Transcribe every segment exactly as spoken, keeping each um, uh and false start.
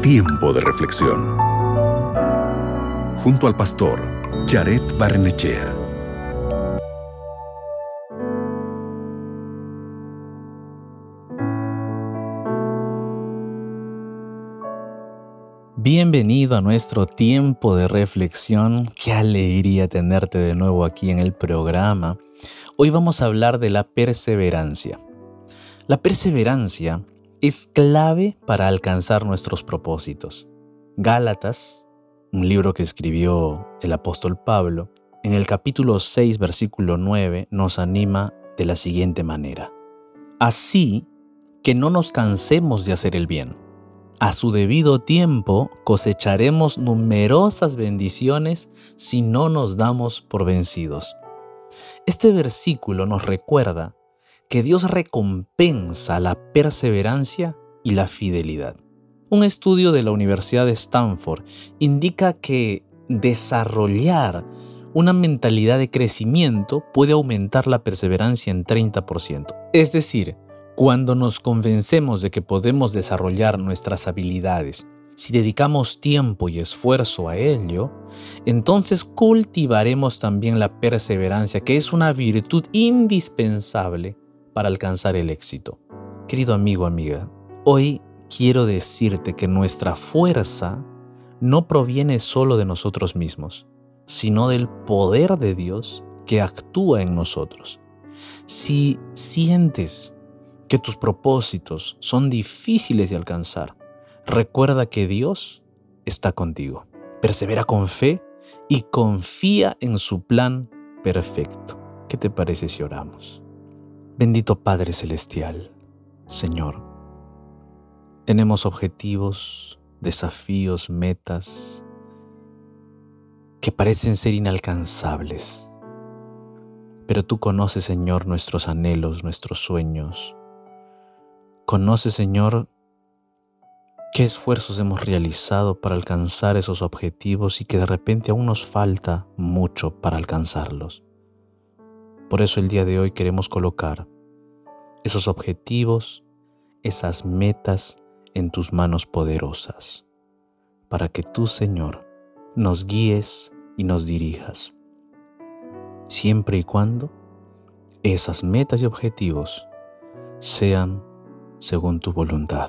Tiempo de reflexión. Junto al pastor Jared Barnechea. Bienvenido a nuestro tiempo de reflexión. Qué alegría tenerte de nuevo aquí en el programa. Hoy vamos a hablar de la perseverancia. La perseverancia es clave para alcanzar nuestros propósitos. Gálatas, un libro que escribió el apóstol Pablo, en el capítulo seis, versículo nueve, nos anima de la siguiente manera. Así que no nos cansemos de hacer el bien. A su debido tiempo cosecharemos numerosas bendiciones si no nos damos por vencidos. Este versículo nos recuerda que Dios recompensa la perseverancia y la fidelidad. Un estudio de la Universidad de Stanford indica que desarrollar una mentalidad de crecimiento puede aumentar la perseverancia en treinta por ciento. Es decir, cuando nos convencemos de que podemos desarrollar nuestras habilidades, si dedicamos tiempo y esfuerzo a ello, entonces cultivaremos también la perseverancia, que es una virtud indispensable para alcanzar el éxito. Querido amigo, amiga, hoy quiero decirte que nuestra fuerza no proviene solo de nosotros mismos, sino del poder de Dios que actúa en nosotros. Si sientes que tus propósitos son difíciles de alcanzar, recuerda que Dios está contigo. Persevera con fe y confía en su plan perfecto. ¿Qué te parece si oramos? Bendito Padre Celestial, Señor, tenemos objetivos, desafíos, metas que parecen ser inalcanzables. Pero tú conoces, Señor, nuestros anhelos, nuestros sueños. Conoces, Señor, qué esfuerzos hemos realizado para alcanzar esos objetivos y que de repente aún nos falta mucho para alcanzarlos. Por eso el día de hoy queremos colocar esos objetivos, esas metas en tus manos poderosas, para que tú, Señor, nos guíes y nos dirijas, siempre y cuando esas metas y objetivos sean según tu voluntad.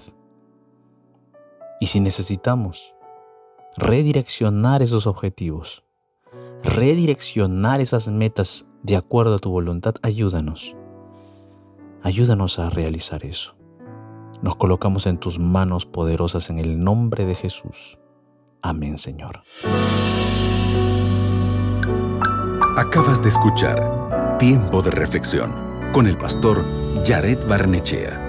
Y si necesitamos redireccionar esos objetivos, redireccionar esas metas de acuerdo a tu voluntad, ayúdanos. Ayúdanos a realizar eso. Nos colocamos en tus manos poderosas en el nombre de Jesús. Amén, Señor. Acabas de escuchar Tiempo de Reflexión con el pastor Jared Barnechea.